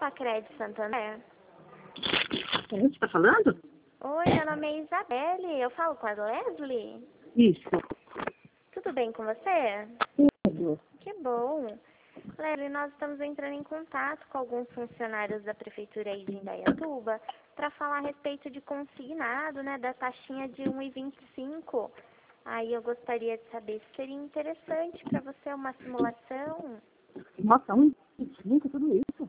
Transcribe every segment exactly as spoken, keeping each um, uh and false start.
Facred Santander? Quem você está falando? Oi, meu nome é Isabelle. Eu falo com a Leslie? Isso. Tudo bem com você? Tudo. Que bom. Leslie, nós estamos entrando em contato com alguns funcionários da Prefeitura aí de Indaiatuba para falar a respeito de consignado, né, da taxinha de um vírgula vinte e cinco. Aí eu gostaria de saber se seria interessante para você uma simulação. Nossa, um vinte e cinco, tudo isso.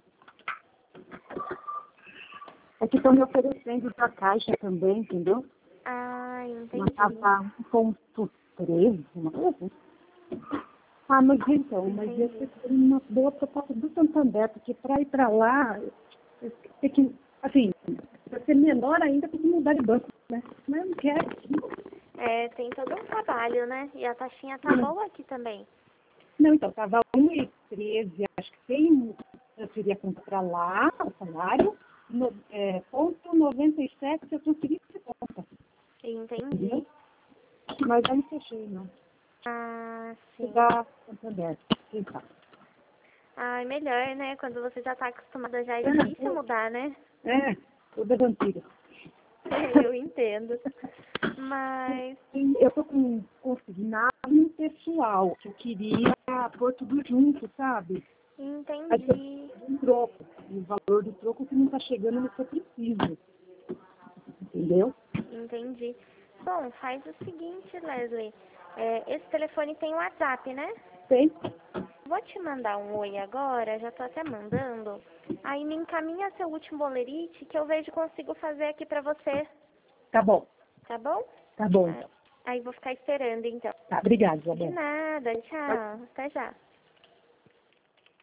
É que estão me oferecendo da caixa também, entendeu? Ah, Uma entendi. casa um ponto três, uma coisa assim. Ah, mas então, mas eu Entendi. prefiro uma boa proposta do Santander, porque para ir para lá, tem que, assim, para ser menor ainda tem que mudar de banco, né? Mas eu não quero. É, tem todo um trabalho, né? E a taxinha tá boa aqui também. Não, então, estava um e treze, acho que tem, eu queria comprar lá o salário, no, é, ponto noventa e sete eu transferi de conta. Entendi. Mas eu não fechei, não. Ah, sim. Da Santander. Então. Ah, é melhor, né? Quando você já tá acostumada, já é difícil mudar, né? É, toda vampira. Eu entendo. Mas, Eu tô com consignado um pessoal, que eu queria pôr tudo junto, sabe? Aí eu entendi. preciso de um troco. E o valor do troco que não está chegando no que eu preciso. Entendeu? Entendi. Bom, faz o seguinte, Leslie. É, esse telefone tem WhatsApp, né? Tem? Vou te mandar um oi agora, já tô até mandando. Aí me encaminha seu último bolerite que eu vejo consigo fazer aqui pra você, Tá bom. tá bom? Tá bom, Ah, então. aí vou ficar esperando, então. Tá, obrigada, De Isabel. nada, tchau. Até já.